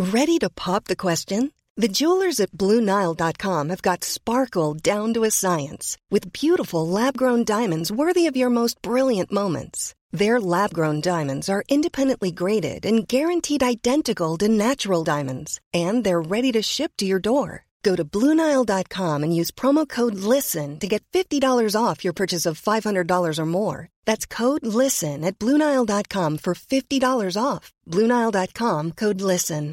Ready to pop the question? The jewelers at BlueNile.com have got sparkle down to a science with beautiful lab-grown diamonds worthy of your most brilliant moments. Their lab-grown diamonds are independently graded and guaranteed identical to natural diamonds, and they're ready to ship to your door. Go to BlueNile.com and use promo code LISTEN to get $50 off your purchase of $500 or more. That's code LISTEN at BlueNile.com for $50 off. BlueNile.com, code LISTEN.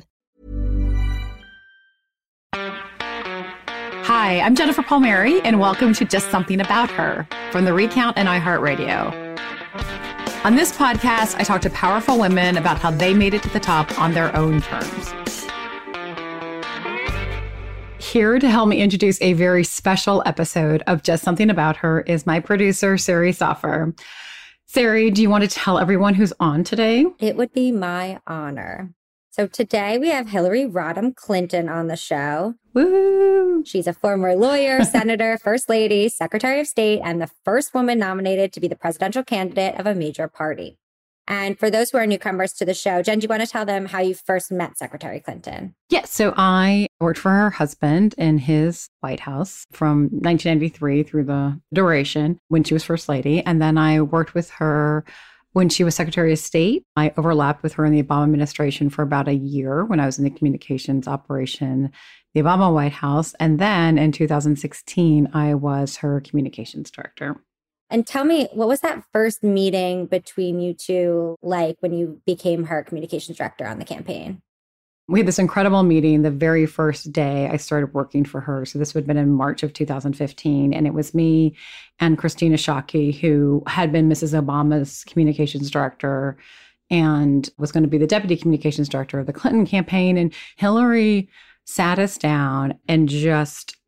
Hi, I'm Jennifer Palmieri, and welcome to Just Something About Her from The Recount and iHeartRadio. On this podcast, I talk to powerful women about how they made it to the top on their own terms. Here to help me introduce a very special episode of Just Something About Her is my producer, Sari Saffer. Sari, do you want to tell everyone who's on today? It would be my honor. So today we have Hillary Rodham Clinton on the show. Woo! She's a former lawyer, senator, first lady, secretary of state, and the first woman nominated to be the presidential candidate of a major party. And for those who are newcomers to the show, Jen, do you want to tell them how you first met Secretary Clinton? Yes. So I worked for her husband in his White House from 1993 through the duration when she was first lady. And then I worked with her when she was Secretary of State. I overlapped with her in the Obama administration for about a year when I was in the communications operation, the Obama White House. And then in 2016, I was her communications director. And tell me, what was that first meeting between you two like when you became her communications director on the campaign? We had this incredible meeting the very first day I started working for her. So this would have been in March of 2015. And it was me and Christina Shockey, who had been Mrs. Obama's communications director and was going to be the deputy communications director of the Clinton campaign. And Hillary sat us down and just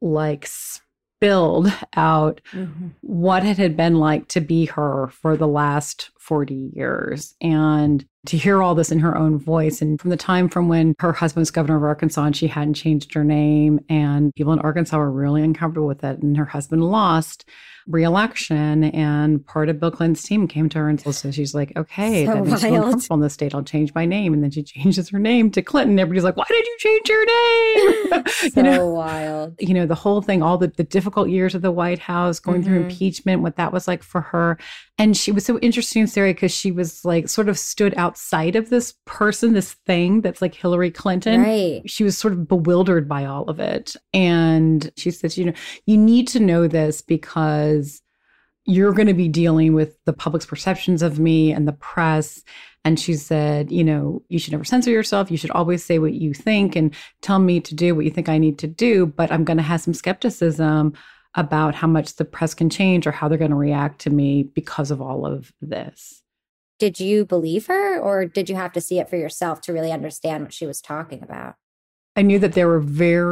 spilled out what it had been like to be her for the last 40 years. And to hear all this in her own voice. And from the time from when her husband was governor of Arkansas and she hadn't changed her name, and people in Arkansas were really uncomfortable with it. And her husband lost re-election, and part of Bill Clinton's team came to her and so she's like, okay, so that makes me uncomfortable in the state. I'll change my name. And then she changes her name to Clinton. Everybody's like, why did you change your name? Wild. The whole thing, all the difficult years of the White House, going through impeachment, what that was like for her. And she was so interesting, Sarah, because she was sort of stood outside of this person, this thing that's like Hillary Clinton. Right. She was sort of bewildered by all of it. And she says, you need to know this because you're going to be dealing with the public's perceptions of me and the press. And she said, you should never censor yourself. You should always say what you think and tell me to do what you think I need to do. But I'm going to have some skepticism about how much the press can change or how they're going to react to me because of all of this. Did you believe her, or did you have to see it for yourself to really understand what she was talking about? I knew that there were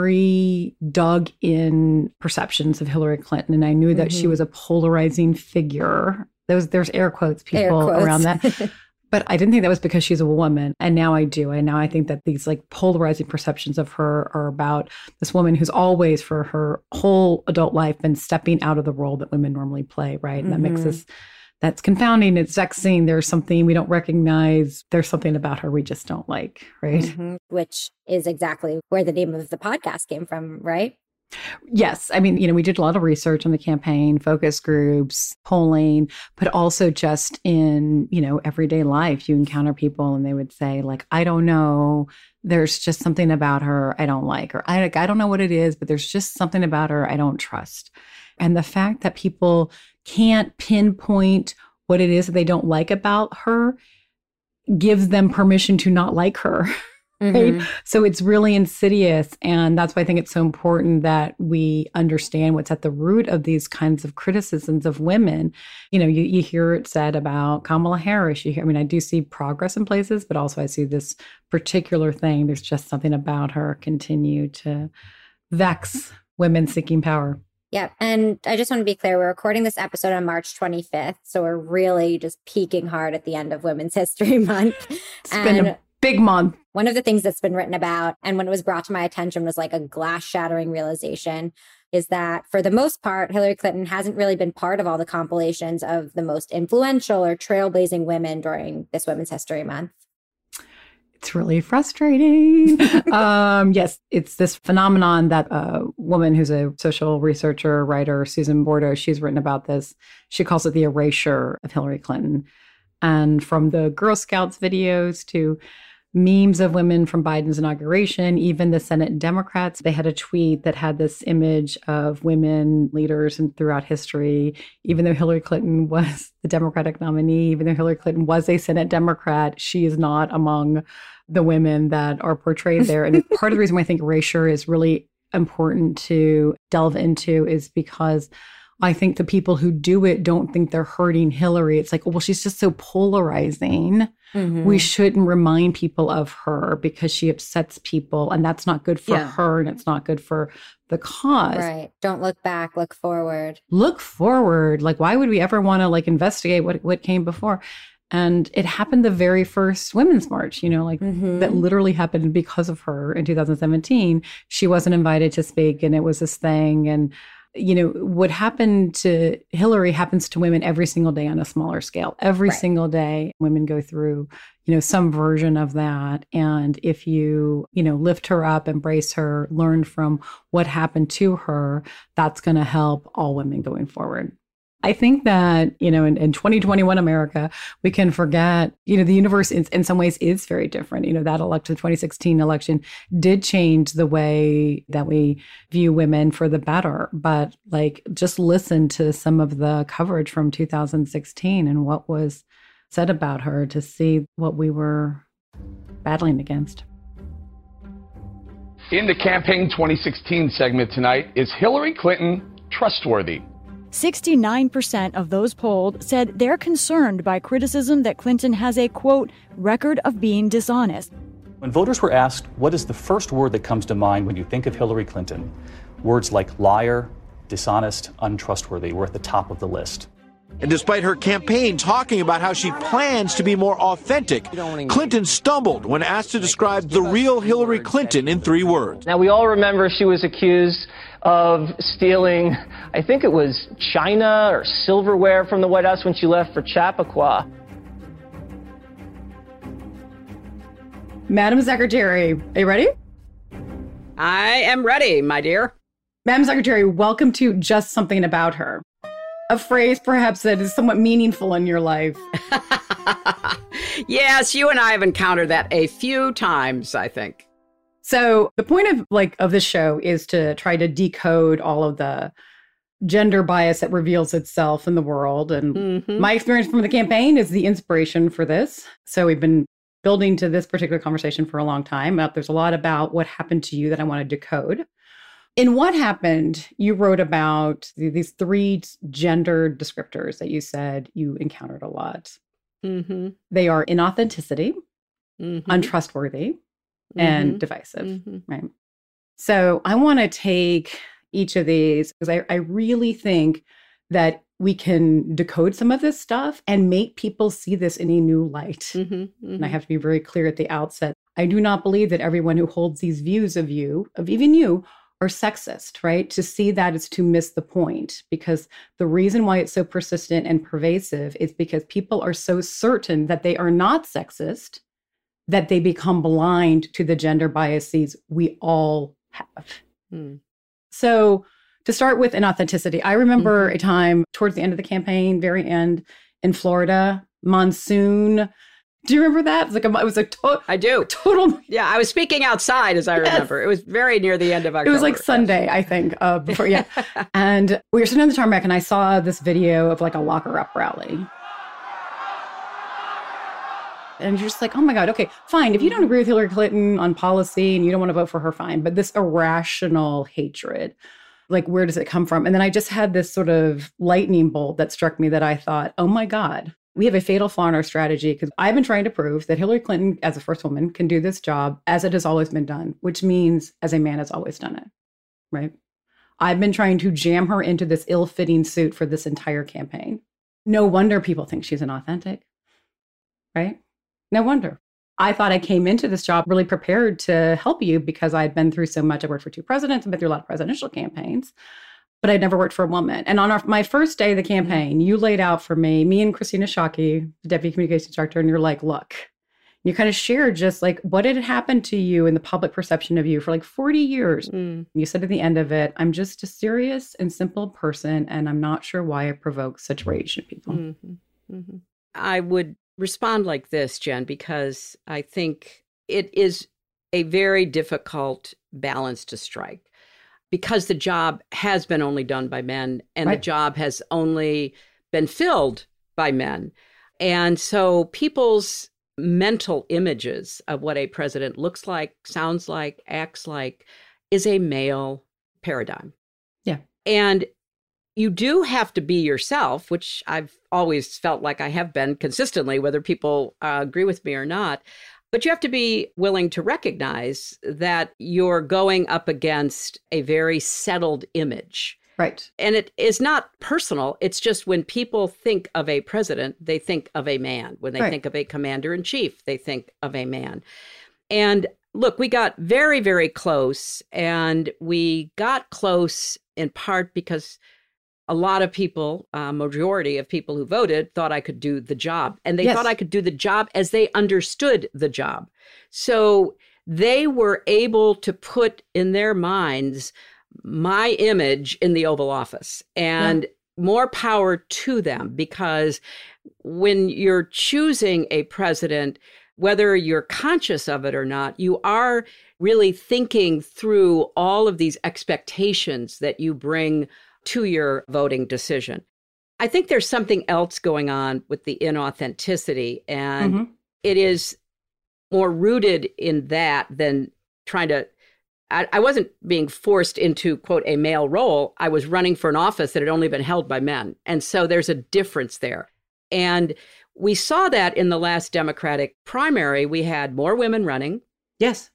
very dug in perceptions of Hillary Clinton, and I knew that she was a polarizing figure. There's air quotes, people around that. But I didn't think that was because she's a woman. And now I do. And now I think that these polarizing perceptions of her are about this woman who's always for her whole adult life been stepping out of the role that women normally play, right? And that makes us, that's confounding. It's vexing. There's something we don't recognize. There's something about her we just don't like, right? Which is exactly where the name of the podcast came from, right? Yes. I mean, we did a lot of research on the campaign, focus groups, polling, but also just in, everyday life, you encounter people and they would say I don't know, there's just something about her I don't like, or I don't know what it is, but there's just something about her I don't trust. And the fact that people can't pinpoint what it is that they don't like about her gives them permission to not like her. Right? So it's really insidious. And that's why I think it's so important that we understand what's at the root of these kinds of criticisms of women. You hear it said about Kamala Harris. I do see progress in places, but also I see this particular thing. There's just something about her continue to vex women seeking power. Yeah. And I just want to be clear, we're recording this episode on March 25th. So we're really just peaking hard at the end of Women's History Month. It's been a big month. One of the things that's been written about, and when it was brought to my attention was a glass shattering realization, is that for the most part, Hillary Clinton hasn't really been part of all the compilations of the most influential or trailblazing women during this Women's History Month. It's really frustrating. Yes, it's this phenomenon that a woman who's a social researcher, writer, Susan Bordeaux, she's written about this. She calls it the erasure of Hillary Clinton. And from the Girl Scouts videos to memes of women from Biden's inauguration, even the Senate Democrats, they had a tweet that had this image of women leaders and throughout history, even though Hillary Clinton was the Democratic nominee, even though Hillary Clinton was a Senate Democrat, she is not among the women that are portrayed there. And part of the reason why I think erasure is really important to delve into is because I think the people who do it don't think they're hurting Hillary. It's like, well, she's just so polarizing. Mm-hmm. We shouldn't remind people of her because she upsets people. And that's not good for her. And it's not good for the cause. Right. Don't look back. Look forward. Look forward. Like, why would we ever want to investigate what came before? And it happened the very first Women's March, that literally happened because of her in 2017. She wasn't invited to speak and it was this thing. And what happened to Hillary happens to women every single day on a smaller scale. Every single day, women go through, some version of that. And if you, lift her up, embrace her, learn from what happened to her, that's going to help all women going forward. I think that, in 2021 America, we can forget, the universe in some ways is very different. That the 2016 election did change the way that we view women for the better. But just listen to some of the coverage from 2016 and what was said about her to see what we were battling against. In the Campaign 2016 segment tonight, is Hillary Clinton trustworthy? 69% of those polled said they're concerned by criticism that Clinton has a, quote, record of being dishonest. When voters were asked, what is the first word that comes to mind when you think of Hillary Clinton? Words like liar, dishonest, untrustworthy were at the top of the list. And despite her campaign talking about how she plans to be more authentic, Clinton stumbled when asked to describe the real Hillary Clinton in 3 words. Now, we all remember she was accused of stealing, I think it was china or silverware from the White House when she left for Chappaqua. Madam Secretary, are you ready? I am ready, my dear. Madam Secretary, welcome to Just Something About Her. A phrase perhaps that is somewhat meaningful in your life. Yes, you and I have encountered that a few times, I think. So the point of this show is to try to decode all of the gender bias that reveals itself in the world. And my experience from the campaign is the inspiration for this. So we've been building to this particular conversation for a long time. There's a lot about what happened to you that I want to decode. In What Happened, you wrote about these 3 gender descriptors that you said you encountered a lot. Mm-hmm. They are inauthenticity, untrustworthy, and divisive, right? So I want to take each of these because I really think that we can decode some of this stuff and make people see this in a new light. And I have to be very clear at the outset. I do not believe that everyone who holds these views of you, of even you, are sexist, right? To see that is to miss the point, because the reason why it's so persistent and pervasive is because people are so certain that they are not sexist that they become blind to the gender biases we all have. So to start with inauthenticity, I remember a time towards the end of the campaign, very end, in Florida, monsoon. Do you remember that? It was I do. Total. Yeah, I was speaking outside, as I remember. It was very near the end of October. It was like Sunday, I think, before, And we were sitting on the tarmac, and I saw this video of a Lock Her Up rally. And you're just like, oh my God, okay, fine. If you don't agree with Hillary Clinton on policy and you don't want to vote for her, fine. But this irrational hatred, where does it come from? And then I just had this sort of lightning bolt that struck me that I thought, oh my God, we have a fatal flaw in our strategy, because I've been trying to prove that Hillary Clinton, as a first woman, can do this job as it has always been done, which means as a man has always done it, right? I've been trying to jam her into this ill-fitting suit for this entire campaign. No wonder people think she's inauthentic, right? No wonder. I thought I came into this job really prepared to help you because I'd been through so much. I worked for 2 presidents, I've been through a lot of presidential campaigns, but I'd never worked for a woman. And on my first day of the campaign, you laid out for me and Christina Shockey, the deputy communications director, and you're like, look, You kind of shared just like, what had happened to you in the public perception of you for like 40 years. You said at the end of it, I'm just a serious and simple person, and I'm not sure why I provoke such rage in people. I would respond like this, Jen, because I think it is a very difficult balance to strike, because the job has been only done by men, and the job has only been filled by men. And so people's mental images of what a president looks like, sounds like, acts like is a male paradigm. Yeah. And you do have to be yourself, which I've always felt like I have been consistently, whether people agree with me or not. But you have to be willing to recognize that you're going up against a very settled image. Right. And it is not personal. It's just when people think of a president, they think of a man. When they think of a commander in chief, they think of a man. And look, we got very, very close. And we got close in part because a lot of people, majority of people who voted, thought I could do the job. And they thought I could do the job as they understood the job. So they were able to put in their minds my image in the Oval Office, and more power to them, because when you're choosing a president, whether you're conscious of it or not, you are really thinking through all of these expectations that you bring to your voting decision. I think there's something else going on with the inauthenticity, and it is more rooted in that than trying to I wasn't being forced into, quote, a male role. I was running for an office that had only been held by men. And so there's a difference there. And we saw that in the last Democratic primary. We had more women running. Yes.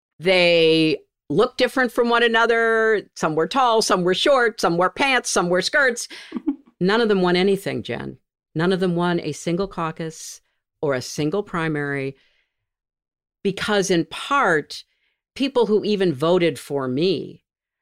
They looked different from one another. Some were tall, some were short, some wore pants, some wore skirts. None of them won anything, Jen. None of them won a single caucus or a single primary, because in part, people who even voted for me,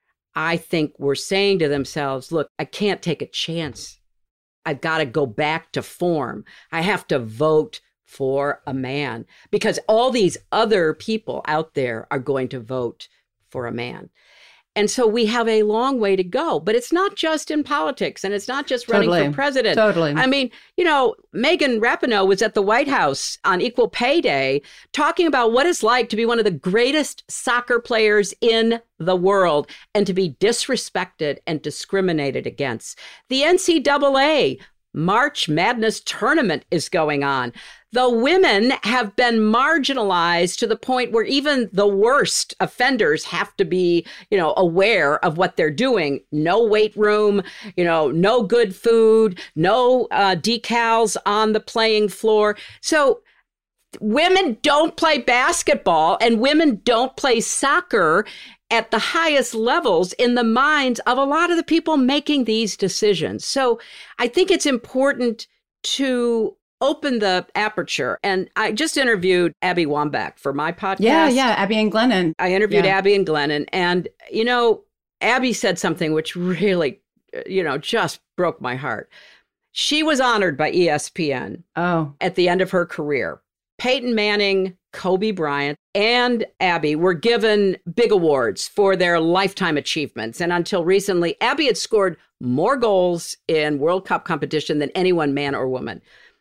I think, were saying to themselves, look, I can't take a chance. I've got to go back to form. I have to vote for a man, because all these other people out there are going to vote for a man. And so we have a long way to go. But it's not just in politics, and it's not just running for president. I mean, you know, Megan Rapinoe was at the White House on Equal Pay Day talking about what it's like to be one of the greatest soccer players in the world and to be disrespected and discriminated against. The NCAA March Madness tournament is going on. The women have been marginalized to the point where even the worst offenders have to be, you know, aware of what they're doing. No weight room, you know, no good food, no decals on the playing floor. So women don't play basketball and women don't play soccer at the highest levels in the minds of a lot of the people making these decisions. So I think it's important to open the aperture. And I just interviewed Abby Wambach for my podcast. Yeah, Abby and Glennon. I interviewed Abby and Glennon. And, you know, Abby said something which really, you know, just broke my heart. She was honored by ESPN at the end of her career. Peyton Manning, Kobe Bryant, and Abby were given big awards for their lifetime achievements. And until recently, Abby had scored more goals in World Cup competition than anyone, man or woman.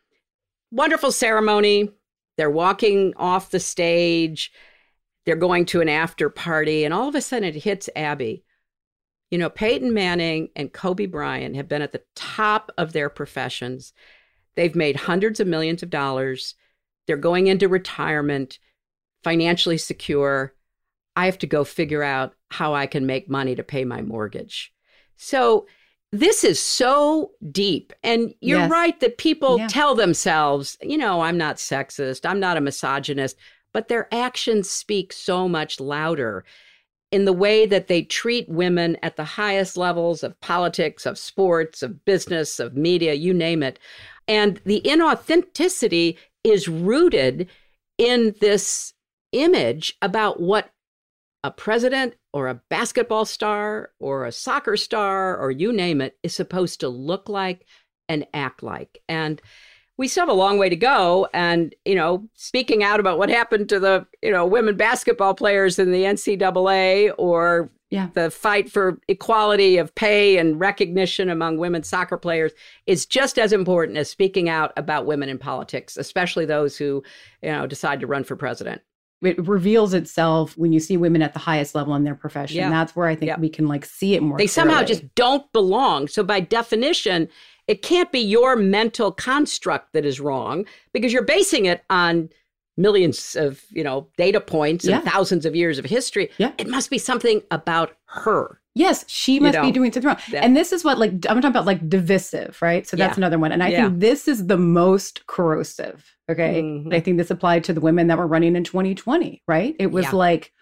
Wonderful ceremony. They're walking off the stage. They're going to an after party. And all of a sudden it hits Abby. You know, Peyton Manning and Kobe Bryant have been at the top of their professions. They've made hundreds of millions of dollars. They're going into retirement, financially secure. I have to go figure out how I can make money to pay my mortgage. So this is so deep. And you're right that people tell themselves, you know, I'm not sexist, I'm not a misogynist, but their actions speak so much louder in the way that they treat women at the highest levels of politics, of sports, of business, of media, you name it. And the inauthenticity is rooted in this image about what a president or a basketball star or a soccer star or you name it is supposed to look like and act like. And we still have a long way to go. And, speaking out about what happened to the, women basketball players in the NCAA or the fight for equality of pay and recognition among women soccer players is just as important as speaking out about women in politics, especially those who, decide to run for president. It reveals itself when you see women at the highest level in their profession. Yeah. That's where I think we can see it more They somehow clearly. just don't belong. So by definition, it can't be your mental construct that is wrong because you're basing it on millions of, data points and thousands of years of history. Yeah. It must be something about her. Yes, she must be doing something wrong. Yeah. And this is what, I'm talking about divisive, right? So that's another one. And I think this is the most corrosive, okay? Mm-hmm. I think this applied to the women that were running in 2020, right? It was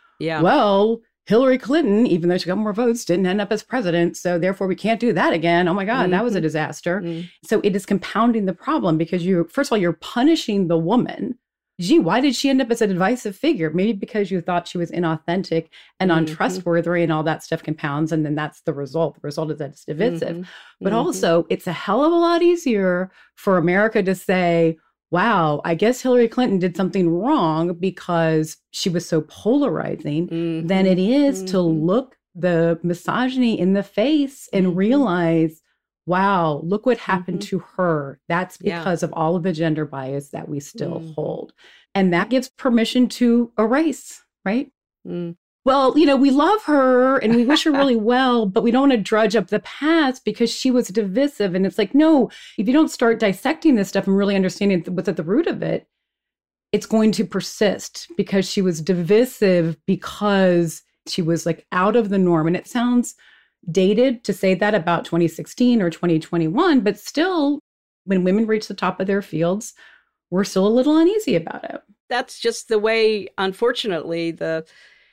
well, Hillary Clinton, even though she got more votes, didn't end up as president. So therefore, we can't do that again. Oh my God, that was a disaster. Mm-hmm. So it is compounding the problem because first of all, you're punishing the woman. Gee, why did she end up as a divisive figure? Maybe because you thought she was inauthentic and untrustworthy and all that stuff compounds. And then that's the result. The result is that it's divisive. But also, it's a hell of a lot easier for America to say, wow, I guess Hillary Clinton did something wrong because she was so polarizing than it is to look the misogyny in the face and realize, wow, look what happened to her. That's because of all of the gender bias that we still hold. And that gives permission to erase, right? Well, we love her and we wish her really well, but we don't want to drudge up the past because she was divisive. And it's no, if you don't start dissecting this stuff and really understanding what's at the root of it, it's going to persist because she was divisive because she was out of the norm. And it sounds dated to say that about 2016 or 2021, but still, when women reach the top of their fields, we're still a little uneasy about it. That's just the way, unfortunately, the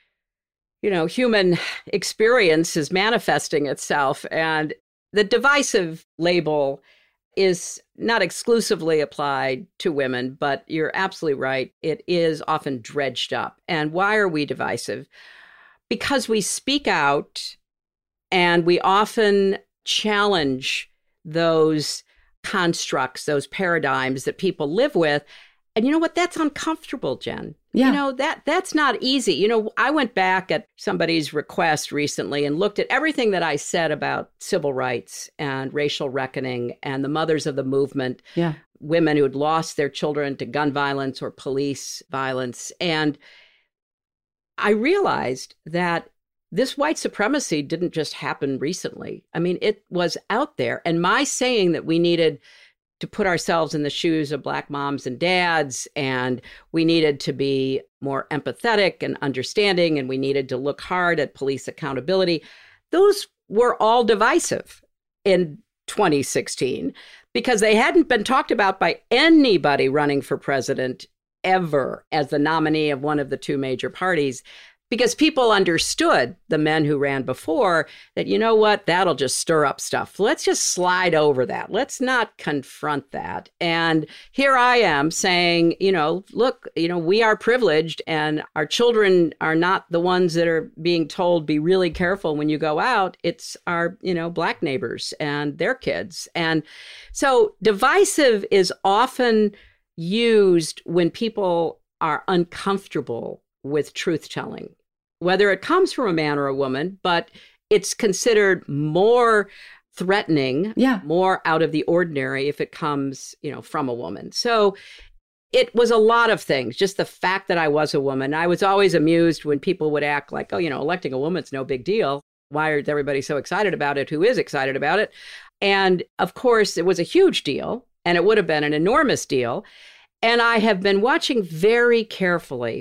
human experience is manifesting itself. And the divisive label is not exclusively applied to women, but you're absolutely right. It is often dredged up. And why are we divisive? Because we speak out and we often challenge those constructs, those paradigms that people live with. And you know what? That's uncomfortable, Jen. Yeah. That's not easy. I went back at somebody's request recently and looked at everything that I said about civil rights and racial reckoning and the mothers of the movement, women who had lost their children to gun violence or police violence. And I realized that this white supremacy didn't just happen recently. I mean, it was out there. And my saying that we needed to put ourselves in the shoes of Black moms and dads, and we needed to be more empathetic and understanding, and we needed to look hard at police accountability, those were all divisive in 2016 because they hadn't been talked about by anybody running for president ever as the nominee of one of the two major parties. Because people understood, the men who ran before, that, you know what, that'll just stir up stuff. Let's just slide over that. Let's not confront that. And here I am saying, look, we are privileged and our children are not the ones that are being told, be really careful when you go out. It's our, Black neighbors and their kids. And so divisive is often used when people are uncomfortable with truth telling, whether it comes from a man or a woman, but it's considered more threatening, more out of the ordinary if it comes, from a woman. So it was a lot of things, just the fact that I was a woman. I was always amused when people would act like, electing a woman's no big deal. Why is everybody so excited about it? Who is excited about it? And of course, it was a huge deal, and it would have been an enormous deal. And I have been watching very carefully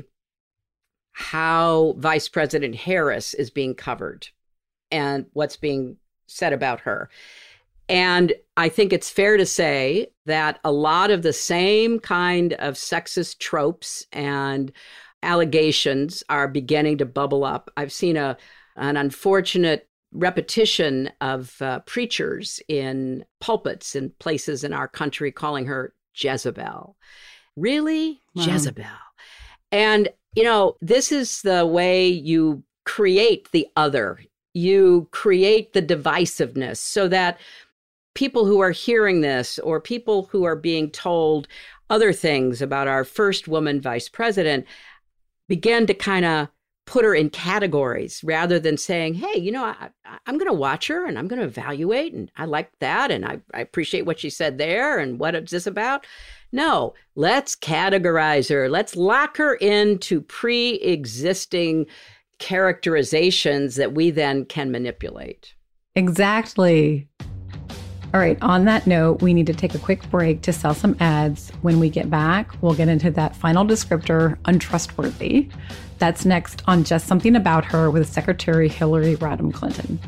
how Vice President Harris is being covered and what's being said about her. And I think it's fair to say that a lot of the same kind of sexist tropes and allegations are beginning to bubble up. I've seen an unfortunate repetition of preachers in pulpits in places in our country calling her Jezebel. Really? Wow. Jezebel. And this is the way you create the other. You create the divisiveness so that people who are hearing this or people who are being told other things about our first woman vice president begin to kind of put her in categories rather than saying, hey, you know, I'm going to watch her and I'm going to evaluate, and I like that, and I appreciate what she said there, and what is this about? No, let's categorize her. Let's lock her into pre-existing characterizations that we then can manipulate. Exactly. All right, on that note, we need to take a quick break to sell some ads. When we get back, we'll get into that final descriptor, untrustworthy. That's next on Just Something About Her with Secretary Hillary Rodham Clinton.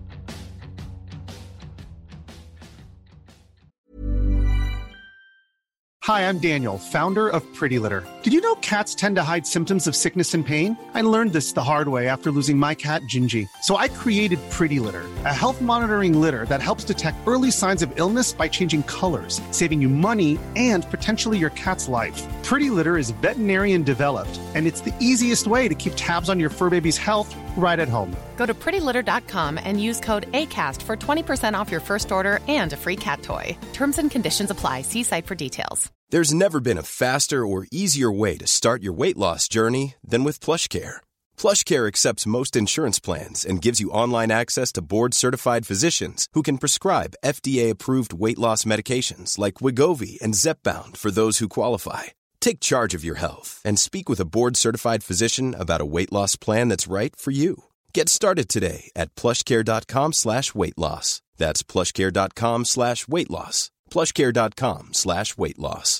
Hi, I'm Daniel, founder of Pretty Litter. Did you know cats tend to hide symptoms of sickness and pain? I learned this the hard way after losing my cat, Gingy. So I created Pretty Litter, a health monitoring litter that helps detect early signs of illness by changing colors, saving you money and potentially your cat's life. Pretty Litter is veterinarian developed, and it's the easiest way to keep tabs on your fur baby's health right at home. Go to prettylitter.com and use code ACAST for 20% off your first order and a free cat toy. Terms and conditions apply. See site for details. There's never been a faster or easier way to start your weight loss journey than with PlushCare. PlushCare accepts most insurance plans and gives you online access to board-certified physicians who can prescribe FDA-approved weight loss medications like Wegovy and Zepbound for those who qualify. Take charge of your health and speak with a board-certified physician about a weight loss plan that's right for you. Get started today at plushcare.com/weight loss. That's plushcare.com/weight loss. plushcare.com/weight loss.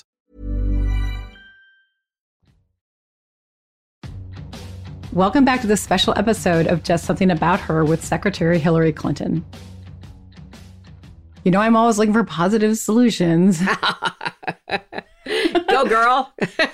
Welcome back to this special episode of Just Something About Her with Secretary Hillary Clinton. You know, I'm always looking for positive solutions. Go, girl.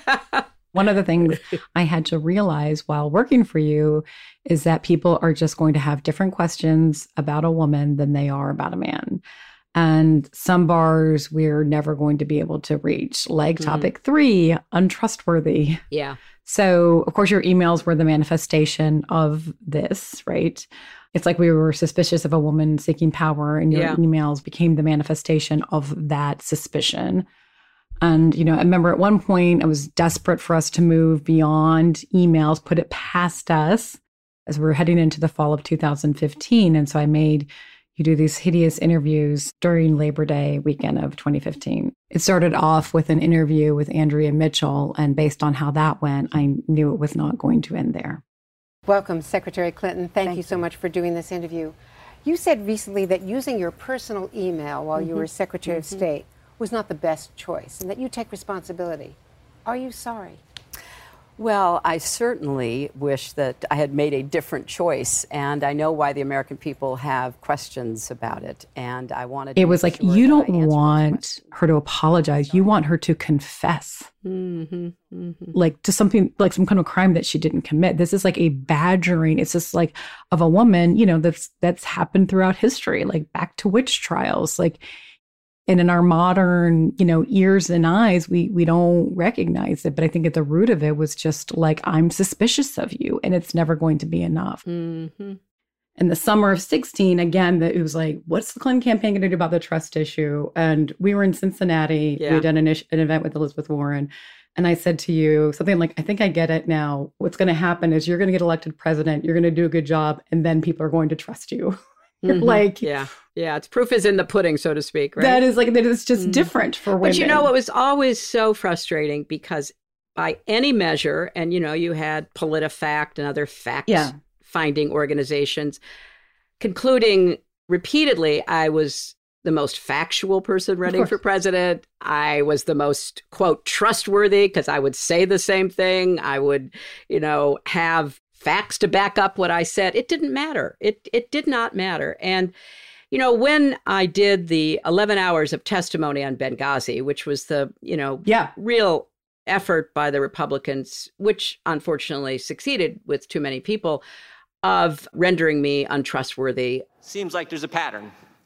One of the things I had to realize while working for you is that people are just going to have different questions about a woman than they are about a man. And some bars we're never going to be able to reach, like topic 3, untrustworthy. Yeah. So, of course, your emails were the manifestation of this, right? It's like we were suspicious of a woman seeking power, and your emails became the manifestation of that suspicion. And, you know, I remember at one point I was desperate for us to move beyond emails, put it past us as we were heading into the fall of 2015. And so I made you do these hideous interviews during Labor Day weekend of 2015. It started off with an interview with Andrea Mitchell, and based on how that went, I knew it was not going to end there. Welcome, Secretary Clinton. Thank you so much for doing this interview. You said recently that using your personal email while you were Secretary of State was not the best choice, and that you take responsibility. Are you sorry? Well, I certainly wish that I had made a different choice, and I know why the American people have questions about it, and I wanted to. It was like, you don't want her to apologize. You want her to confess. Like to something, like some kind of crime that she didn't commit. This is like a badgering. It's just like of a woman, you know, that's happened throughout history, like back to witch trials, like. And in our modern, you know, ears and eyes, we don't recognize it. But I think at the root of it was just like, I'm suspicious of you, and it's never going to be enough. In the summer of 16, again, it was like, what's the Clinton campaign going to do about the trust issue? And we were in Cincinnati. We had done an event with Elizabeth Warren. And I said to you something like, I think I get it now. What's going to happen is you're going to get elected president. You're going to do a good job. And then people are going to trust you. Like, yeah, it's proof is in the pudding, so to speak, right? That is like, that is just different for women. But you know, it was always so frustrating because by any measure, and you know, you had PolitiFact and other fact-finding organizations concluding repeatedly I was the most factual person running for president. I was the most, quote, trustworthy because I would say the same thing. I would, you know, have facts to back up what I said. It didn't matter. It did not matter. And, you know, when I did the 11 hours of testimony on Benghazi, which was the, you know, real effort by the Republicans, which unfortunately succeeded with too many people, of rendering me untrustworthy. Seems like there's a pattern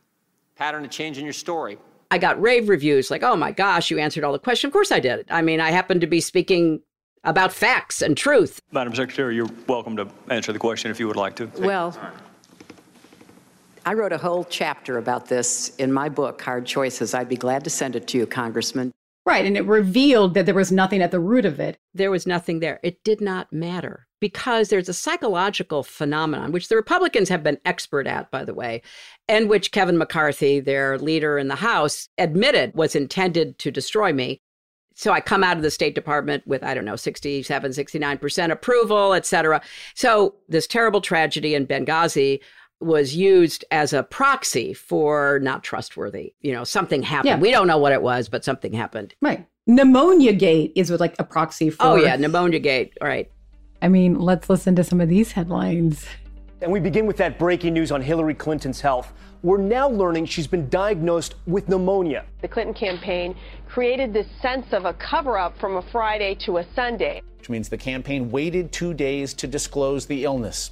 of change in your story. I got rave reviews like, oh my gosh, you answered all the questions. Of course I did. I mean, I happened to be speaking about facts and truth. Madam Secretary, you're welcome to answer the question if you would like to. Well, I wrote a whole chapter about this in my book, Hard Choices. I'd be glad to send it to you, Congressman. Right. And it revealed that there was nothing at the root of it. There was nothing there. It did not matter because there's a psychological phenomenon, which the Republicans have been expert at, by the way, and which Kevin McCarthy, their leader in the House, admitted was intended to destroy me. So I come out of the State Department with, 67, 69% approval, et cetera. So this terrible tragedy in Benghazi was used as a proxy for not trustworthy. Something happened. Yeah. We don't know what it was, but something happened. Right. Pneumonia Gate is like a proxy for... Oh, yeah, Pneumonia Gate. All right. I mean, let's listen to some of these headlines. And we begin with that breaking news on Hillary Clinton's health. We're now learning she's been diagnosed with pneumonia. The Clinton campaign created this sense of a cover-up from a Friday to a Sunday. Which means the campaign waited 2 days to disclose the illness.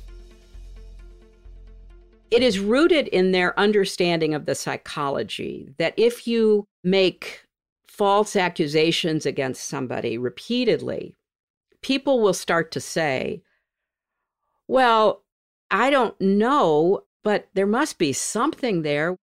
It is rooted in their understanding of the psychology that if you make false accusations against somebody repeatedly, people will start to say, well, I don't know, but there must be something there.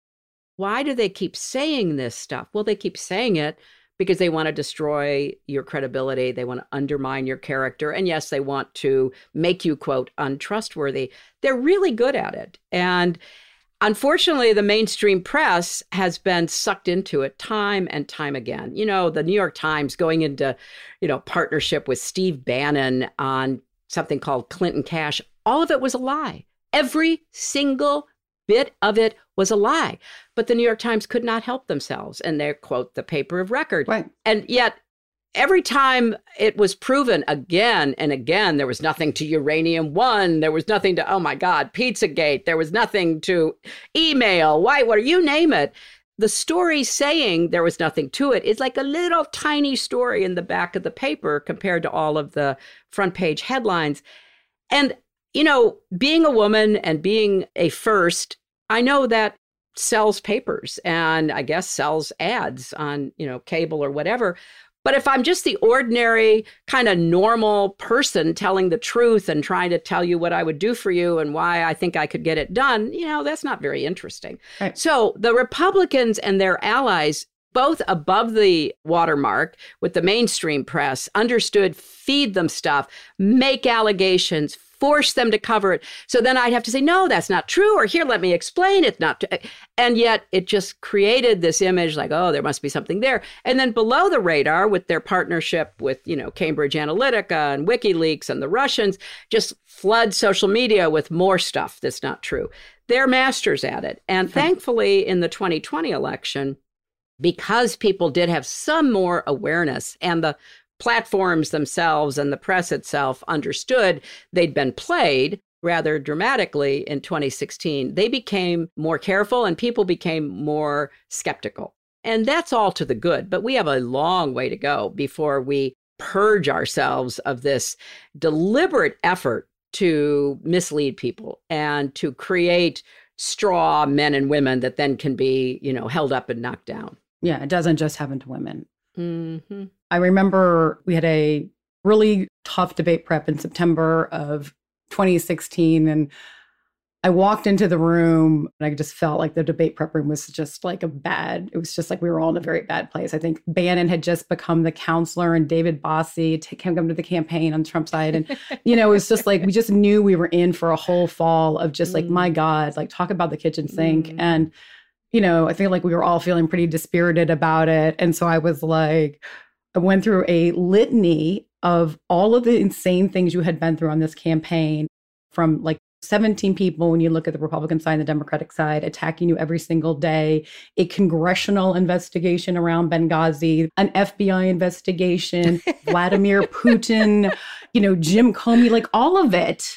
Why do they keep saying this stuff? Well, they keep saying it because they want to destroy your credibility. They want to undermine your character. And yes, they want to make you, quote, untrustworthy. They're really good at it. And unfortunately, the mainstream press has been sucked into it time and time again. The New York Times going into, partnership with Steve Bannon on something called Clinton Cash. All of it was a lie. Every single bit of it was a lie. But the New York Times could not help themselves. And they're, quote, the paper of record. Right. And yet, every time it was proven again and again, there was nothing to Uranium One. There was nothing to, oh my God, Pizzagate. There was nothing to email, Whitewater, you name it. The story saying there was nothing to it is like a little tiny story in the back of the paper compared to all of the front page headlines. And, being a woman and being a first, I know that sells papers and I guess sells ads on, cable or whatever. But if I'm just the ordinary kind of normal person telling the truth and trying to tell you what I would do for you and why I think I could get it done, that's not very interesting. Right. So the Republicans and their allies, both above the watermark with the mainstream press, understood, feed them stuff, make allegations, force them to cover it. So then I'd have to say, no, that's not true. Or here, let me explain. It's not. And yet it just created this image like, oh, there must be something there. And then below the radar with their partnership with, Cambridge Analytica and WikiLeaks and the Russians, just flood social media with more stuff that's not true. They're masters at it. And thankfully, in the 2020 election, because people did have some more awareness and the platforms themselves and the press itself understood they'd been played rather dramatically in 2016, they became more careful and people became more skeptical. And that's all to the good. But we have a long way to go before we purge ourselves of this deliberate effort to mislead people and to create straw men and women that then can be, held up and knocked down. Yeah, it doesn't just happen to women. Mm-hmm. I remember we had a really tough debate prep in September of 2016. And I walked into the room and I just felt like the debate prep room was just like it was just like we were all in a very bad place. I think Bannon had just become the counselor and David Bossie come to the campaign on Trump's side. And, it was just like, we just knew we were in for a whole fall of just like, my God, like talk about the kitchen sink. And, I feel like we were all feeling pretty dispirited about it. And so I was like, I went through a litany of all of the insane things you had been through on this campaign, from like 17 people, when you look at the Republican side and the Democratic side, attacking you every single day, a congressional investigation around Benghazi, an FBI investigation, Vladimir Putin, Jim Comey, like all of it.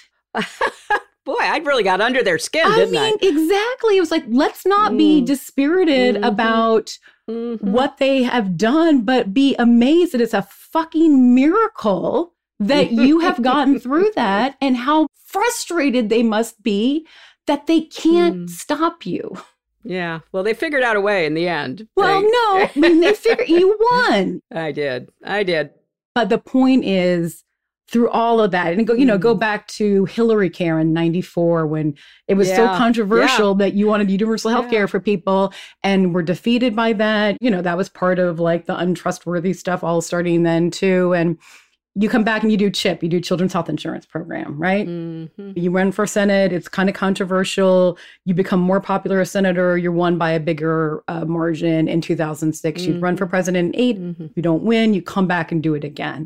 Boy, I really got under their skin, didn't I? Exactly. It was like, let's not be dispirited about what they have done, but be amazed that it's a fucking miracle that you have gotten through that, and how frustrated they must be that they can't stop you. Yeah. Well, they figured out a way in the end. Well, no, they figured you won. I did. But the point is, through all of that and go back to Hillary Care in 94 when it was so controversial that you wanted universal health care for people and were defeated by that. That was part of like the untrustworthy stuff all starting then too. And you come back and you do CHIP, you do Children's Health Insurance Program, right? You run for Senate. It's kind of controversial. You become more popular as senator. You're won by a bigger margin in 2006. You run for president in 2008. You don't win. You come back and do it again.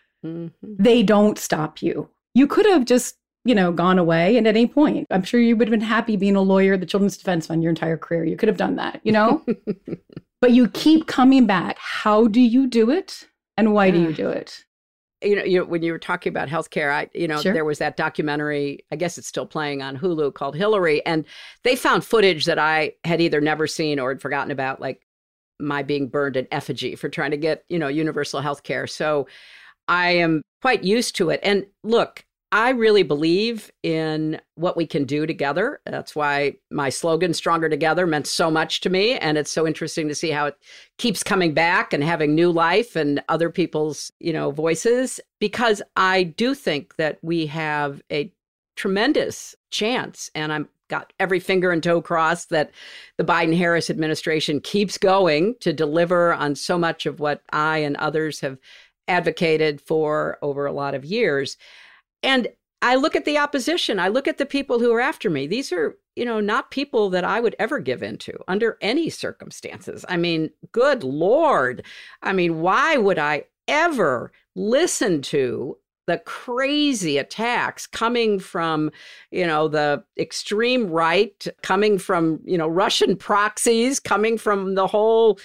They don't stop you. You could have just, gone away. And at any point, I'm sure you would have been happy being a lawyer at the Children's Defense Fund your entire career. You could have done that, But you keep coming back. How do you do it? And why do you do it? When you were talking about healthcare, there was that documentary, I guess it's still playing on Hulu, called Hillary. And they found footage that I had either never seen or had forgotten about, like my being burned in effigy for trying to get, universal healthcare. So I am quite used to it. And look, I really believe in what we can do together. That's why my slogan, Stronger Together, meant so much to me. And it's so interesting to see how it keeps coming back and having new life and other people's, voices, because I do think that we have a tremendous chance. And I'm got every finger and toe crossed that the Biden-Harris administration keeps going to deliver on so much of what I and others have advocated for over a lot of years. And I look at the opposition. I look at the people who are after me. These are, not people that I would ever give in to under any circumstances. I mean, good Lord. I mean, why would I ever listen to the crazy attacks coming from, the extreme right, coming from, Russian proxies, coming from the whole,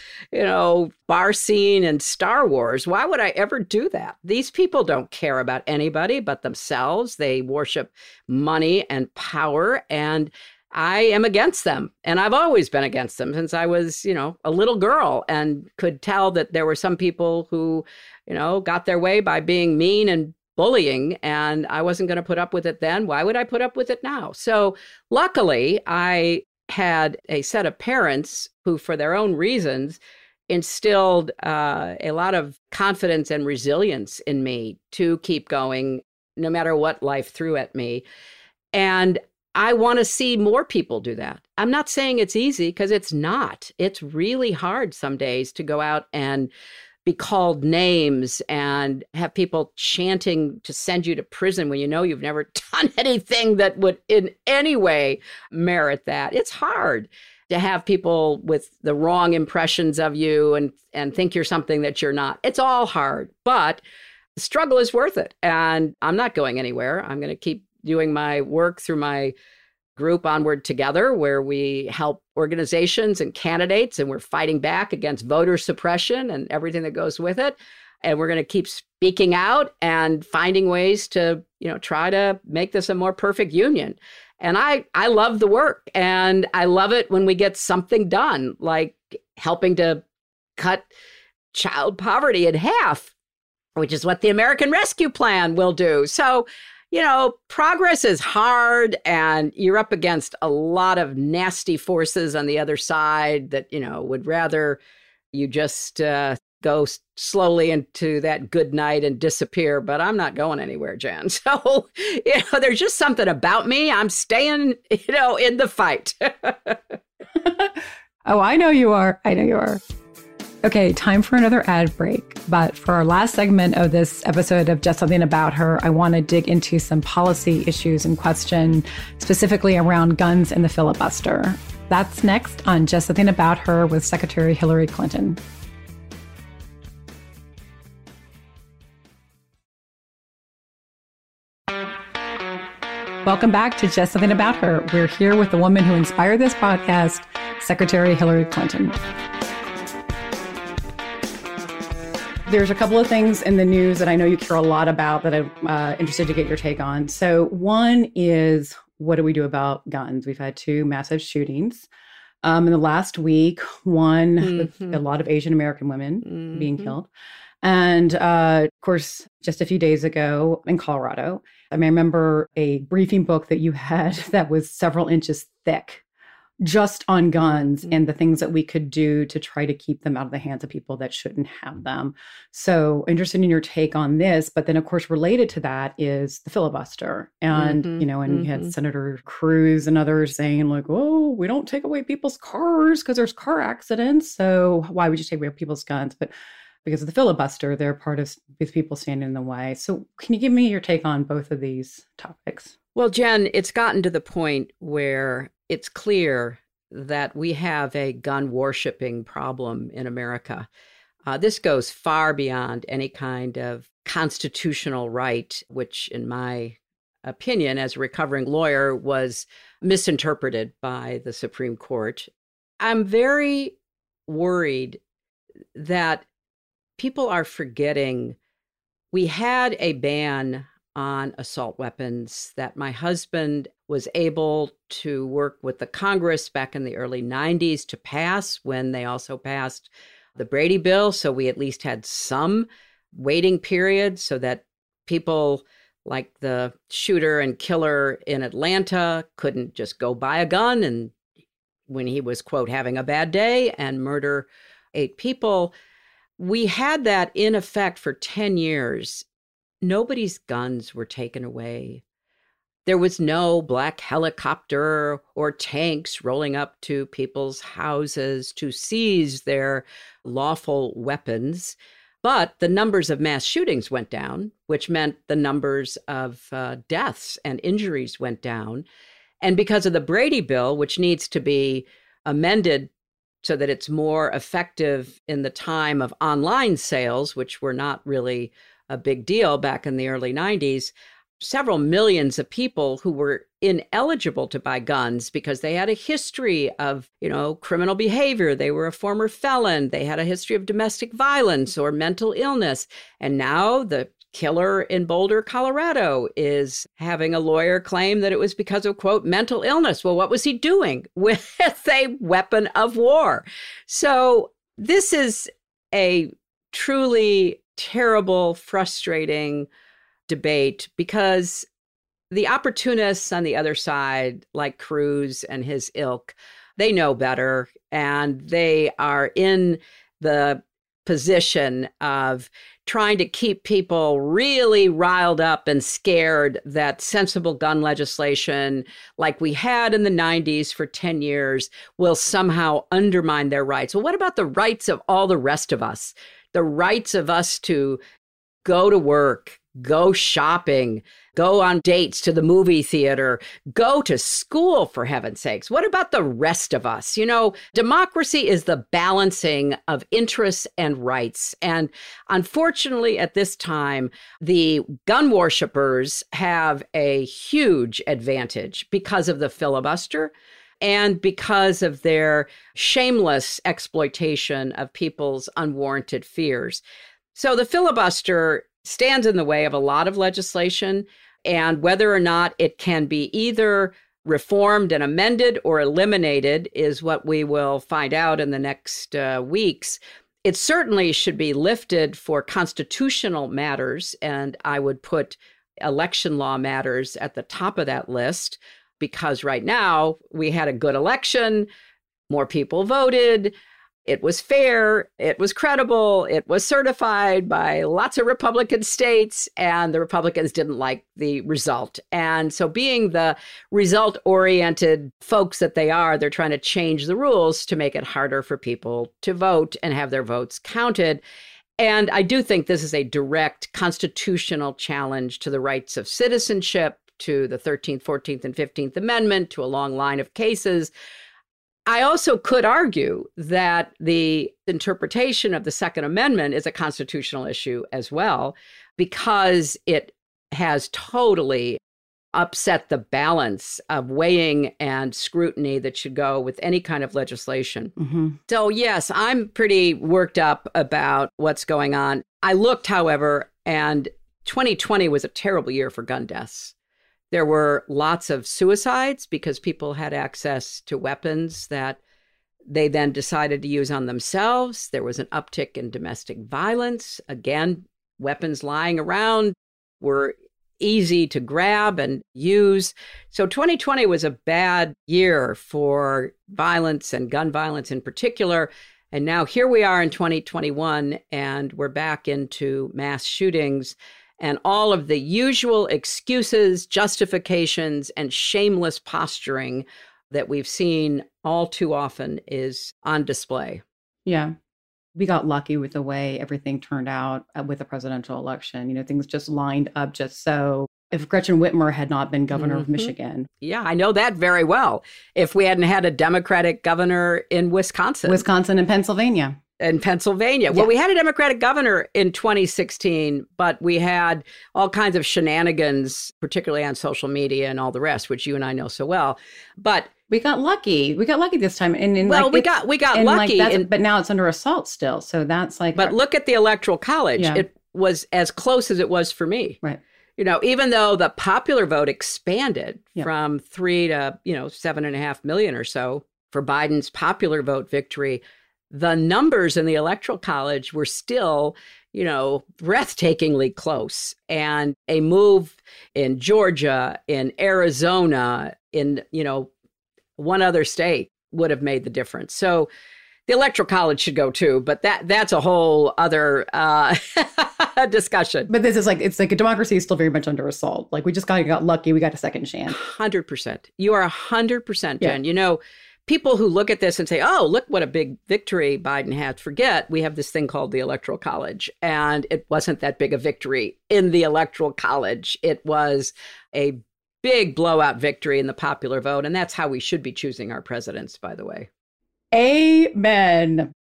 bar scene and Star Wars? Why would I ever do that? These people don't care about anybody but themselves. They worship money and power, and I am against them. And I've always been against them since I was, a little girl, and could tell that there were some people who, got their way by being mean and bullying, and I wasn't going to put up with it then. Why would I put up with it now? So luckily, I had a set of parents who, for their own reasons, instilled a lot of confidence and resilience in me to keep going, no matter what life threw at me. And I want to see more people do that. I'm not saying it's easy, because it's not. It's really hard some days to go out and be called names and have people chanting to send you to prison when you've never done anything that would in any way merit that. It's hard to have people with the wrong impressions of you and think you're something that you're not. It's all hard, but the struggle is worth it. And I'm not going anywhere. I'm going to keep doing my work through my group Onward Together, where we help organizations and candidates, and we're fighting back against voter suppression and everything that goes with it. And we're going to keep speaking out and finding ways to, try to make this a more perfect union. And I love the work, and I love it when we get something done, like helping to cut child poverty in half, which is what the American Rescue Plan will do. So, progress is hard, and you're up against a lot of nasty forces on the other side that, would rather you just go slowly into that good night and disappear. But I'm not going anywhere, Jen. So, there's just something about me. I'm staying, in the fight. Oh, I know you are. I know you are. Okay, time for another ad break. But for our last segment of this episode of Just Something About Her, I want to dig into some policy issues in question, specifically around guns and the filibuster. That's next on Just Something About Her with Secretary Hillary Clinton. Welcome back to Just Something About Her. We're here with the woman who inspired this podcast, Secretary Hillary Clinton. There's a couple of things in the news that I know you care a lot about that I'm interested to get your take on. So one is, what do we do about guns? We've had 2 massive shootings in the last week, one with a lot of Asian American women being killed. And of course, just a few days ago in Colorado, I remember a briefing book that you had that was several inches thick just on guns and the things that we could do to try to keep them out of the hands of people that shouldn't have them. So interested in your take on this, but then of course related to that is the filibuster. And, and you had Senator Cruz and others saying like, oh, we don't take away people's cars because there's car accidents. So why would you take away people's guns? But because of the filibuster, they're part of these people standing in the way. So can you give me your take on both of these topics? Well, Jen, it's gotten to the point where it's clear that we have a gun worshiping problem in America. This goes far beyond any kind of constitutional right, which in my opinion, as a recovering lawyer, was misinterpreted by the Supreme Court. I'm very worried that people are forgetting we had a ban on assault weapons that my husband was able to work with the Congress back in the early 90s to pass, when they also passed the Brady Bill. So we at least had some waiting period so that people like the shooter and killer in Atlanta couldn't just go buy a gun and when he was, quote, having a bad day and murder 8 people. We had that in effect for 10 years. Nobody's guns were taken away. There was no black helicopter or tanks rolling up to people's houses to seize their lawful weapons. But the numbers of mass shootings went down, which meant the numbers of deaths and injuries went down. And because of the Brady Bill, which needs to be amended so that it's more effective in the time of online sales, which were not really a big deal back in the early 90s, several millions of people who were ineligible to buy guns because they had a history of, criminal behavior. They were a former felon. They had a history of domestic violence or mental illness. And now the killer in Boulder, Colorado, is having a lawyer claim that it was because of, quote, mental illness. Well, what was he doing with a weapon of war? So this is a truly terrible, frustrating debate because the opportunists on the other side, like Cruz and his ilk, they know better, and they are in the position of trying to keep people really riled up and scared that sensible gun legislation like we had in the 90s for 10 years will somehow undermine their rights. Well, what about the rights of all the rest of us? The rights of us to go to work, go shopping, go on dates to the movie theater, go to school, for heaven's sakes. What about the rest of us? Democracy is the balancing of interests and rights. And unfortunately, at this time, the gun worshipers have a huge advantage because of the filibuster and because of their shameless exploitation of people's unwarranted fears. So the filibuster stands in the way of a lot of legislation, and whether or not it can be either reformed and amended or eliminated is what we will find out in the next weeks. It certainly should be lifted for constitutional matters, and I would put election law matters at the top of that list, because right now we had a good election, more people voted, it was fair, it was credible, it was certified by lots of Republican states, and the Republicans didn't like the result. And so being the result-oriented folks that they are, they're trying to change the rules to make it harder for people to vote and have their votes counted. And I do think this is a direct constitutional challenge to the rights of citizenship, to the 13th, 14th, and 15th Amendment, to a long line of cases. I also could argue that the interpretation of the Second Amendment is a constitutional issue as well, because it has totally upset the balance of weighing and scrutiny that should go with any kind of legislation. Mm-hmm. So yes, I'm pretty worked up about what's going on. I looked, however, and 2020 was a terrible year for gun deaths. There were lots of suicides because people had access to weapons that they then decided to use on themselves. There was an uptick in domestic violence. Again, weapons lying around were easy to grab and use. So 2020 was a bad year for violence and gun violence in particular. And now here we are in 2021, and we're back into mass shootings. And all of the usual excuses, justifications, and shameless posturing that we've seen all too often is on display. Yeah. We got lucky with the way everything turned out with the presidential election. You know, things just lined up just so. If Gretchen Whitmer had not been governor of Michigan. Yeah, I know that very well. If we hadn't had a Democratic governor in Wisconsin. And Pennsylvania. Yeah. Well, we had a Democratic governor in 2016, but we had all kinds of shenanigans, particularly on social media and all the rest, which you and I know so well. But we got lucky. We got lucky this time. And we got lucky. But now it's under assault still. So that's like. But look at the Electoral College. Yeah. It was as close as it was for me. Right. You know, even though the popular vote expanded from 3 to, 7.5 million or so for Biden's popular vote victory, the numbers in the Electoral College were still, breathtakingly close. And a move in Georgia, in Arizona, in, one other state would have made the difference. So the Electoral College should go too, but that's a whole other discussion. But this is it's like a democracy is still very much under assault. Like we just got lucky. We got a second chance. 100%. You are 100%, Jen. Yeah. People who look at this and say, oh, look what a big victory Biden had, forget we have this thing called the Electoral College. And it wasn't that big a victory in the Electoral College. It was a big blowout victory in the popular vote. And that's how we should be choosing our presidents, by the way. Amen.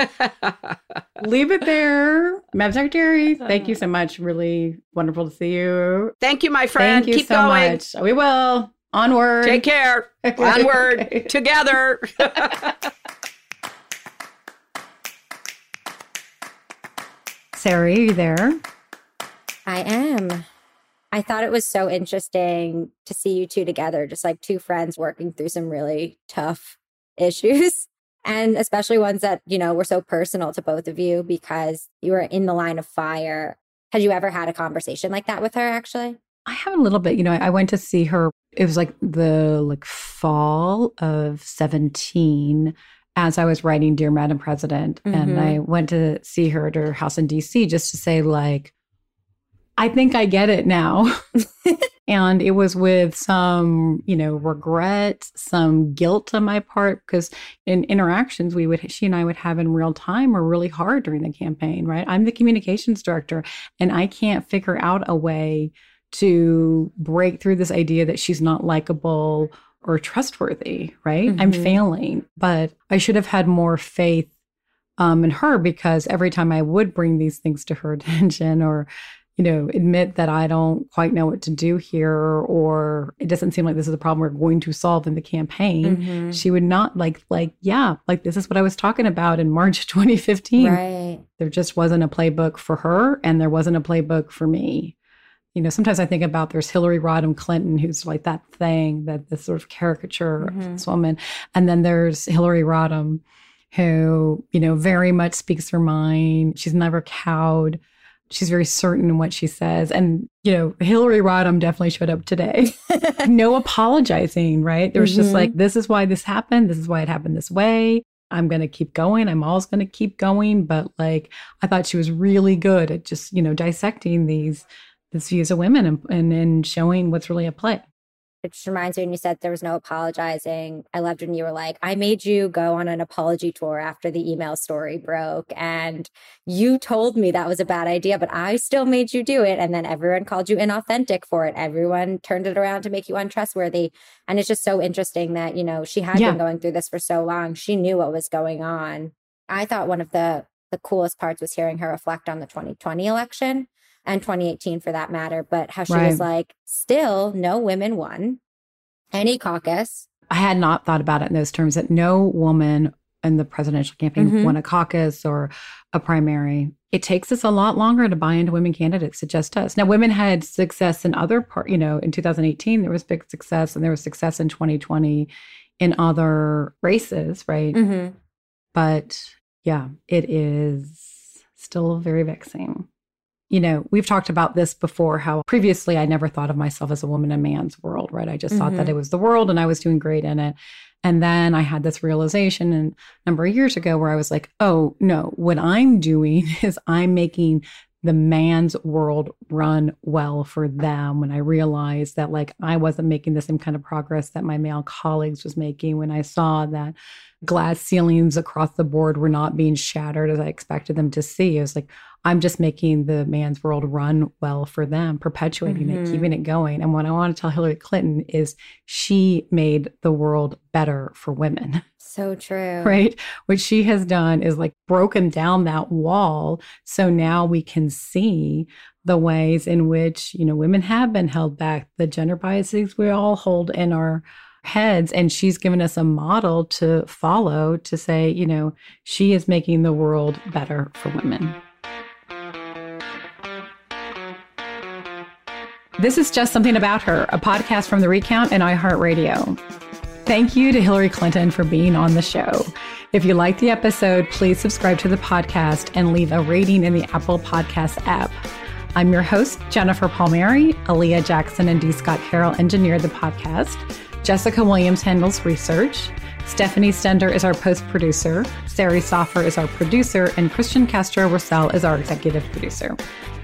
Leave it there. Madam Secretary, thank you so much. Really wonderful to see you. Thank you, my friend. Thank you Keep so going. much. We will. Onward. Take care. Onward. Together. Sarah, are you there? I am. I thought it was so interesting to see you two together, just like two friends working through some really tough issues. And especially ones that, were so personal to both of you because you were in the line of fire. Had you ever had a conversation like that with her, actually? I have a little bit. I went to see her. It was like the fall of 17 as I was writing Dear Madam President. Mm-hmm. And I went to see her at her house in DC just to say, I think I get it now. And it was with some, regret, some guilt on my part, because in interactions she and I would have in real time were really hard during the campaign, right? I'm the communications director, and I can't figure out a way to break through this idea that she's not likable or trustworthy, right? Mm-hmm. I'm failing, but I should have had more faith in her, because every time I would bring these things to her attention or admit that I don't quite know what to do here, or it doesn't seem like this is a problem we're going to solve in the campaign, mm-hmm. she would not this is what I was talking about in March of 2015. Right. There just wasn't a playbook for her, and there wasn't a playbook for me. Sometimes I think about there's Hillary Rodham Clinton, who's like that thing, that this sort of caricature mm-hmm. of this woman. And then there's Hillary Rodham, who, very much speaks her mind. She's never cowed. She's very certain in what she says. And, Hillary Rodham definitely showed up today. No apologizing, right? There was mm-hmm. just this is why this happened. This is why it happened this way. I'm going to keep going. I'm always going to keep going. But I thought she was really good at just, dissecting these views of women and showing what's really at play. It just reminds me when you said there was no apologizing. I loved when you were like, I made you go on an apology tour after the email story broke. And you told me that was a bad idea, but I still made you do it. And then everyone called you inauthentic for it. Everyone turned it around to make you untrustworthy. And it's just so interesting that, she had been going through this for so long. She knew what was going on. I thought one of the coolest parts was hearing her reflect on the 2020 election. And 2018 for that matter, but how she was still no women won any caucus. I had not thought about it in those terms, that no woman in the presidential campaign mm-hmm. won a caucus or a primary. It takes us a lot longer to buy into women candidates. It just does. Now, women had success in other in 2018, there was big success, and there was success in 2020 in other races, right? Mm-hmm. But yeah, it is still very vexing. we've talked about this before, how previously I never thought of myself as a woman in a man's world, right? I just thought that it was the world and I was doing great in it. And then I had this realization a number of years ago where I was like, oh, no, what I'm doing is I'm making the man's world run well for them. When I realized that like I wasn't making the same kind of progress that my male colleagues was making, when I saw that glass ceilings across the board were not being shattered as I expected them to see, I was like, I'm just making the man's world run well for them, perpetuating it, keeping it going. And what I want to tell Hillary Clinton is she made the world better for women. So true. Right? What she has done is like broken down that wall. So now we can see the ways in which, women have been held back, the gender biases we all hold in our heads. And she's given us a model to follow to say, she is making the world better for women. This is Just Something About Her, a podcast from The Recount and iHeartRadio. Thank you to Hillary Clinton for being on the show. If you like the episode, please subscribe to the podcast and leave a rating in the Apple Podcasts app. I'm your host, Jennifer Palmieri. Aaliyah Jackson and D. Scott Carroll engineered the podcast. Jessica Williams handles research. Stephanie Stender is our post-producer. Sari Soffer is our producer. And Christian Castro-Russell is our executive producer.